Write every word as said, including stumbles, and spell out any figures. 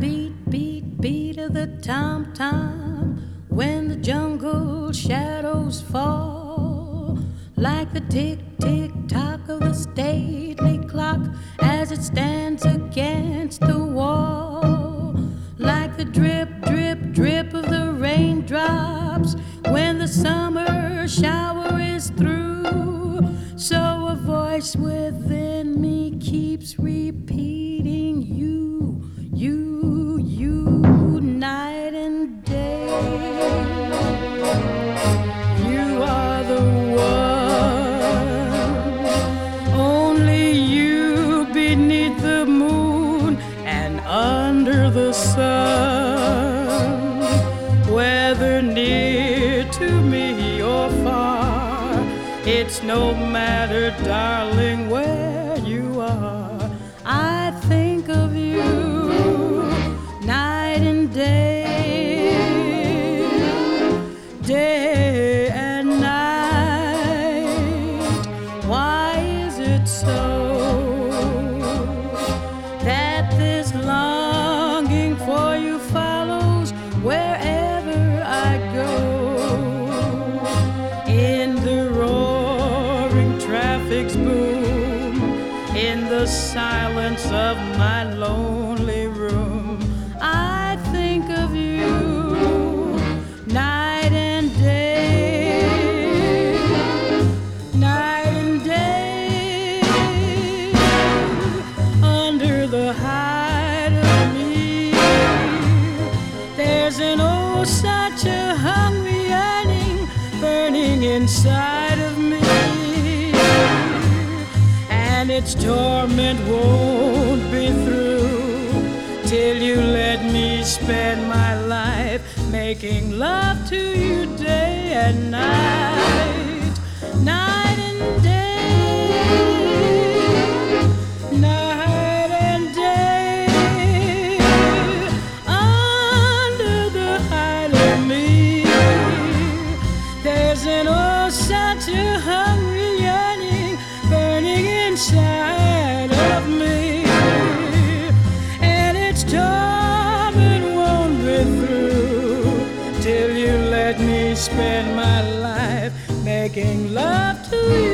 beat, beat, beat of the tom-tom when the jungle shadows fall, like the tick-tick-tock of the stately clock as it stands against the wall, like the drip, drip, drip of the raindrops when the summer shower is through. So a voice within me keeps repeating you, you, you, night and day. You are the one, only you beneath the moon and under the sun. Whether near to me or far, it's no matter, darling, where you are. I think of you night and day, day and night. Why is it so that this longing for you follows wherever I go? In the roaring traffic's boom, in the silence of my lonely room, I think of you night and day, night and day. Under the hide of me, there's an oh such a hungry yearning burning inside of me, and its torment won't be through till you let me spend my life making love to you day and night, night and day, night and day. Under the hide of me, there's an oh such a hungry yearning burning inside of me, and its torment won't be through till you let me spend my life making love to you.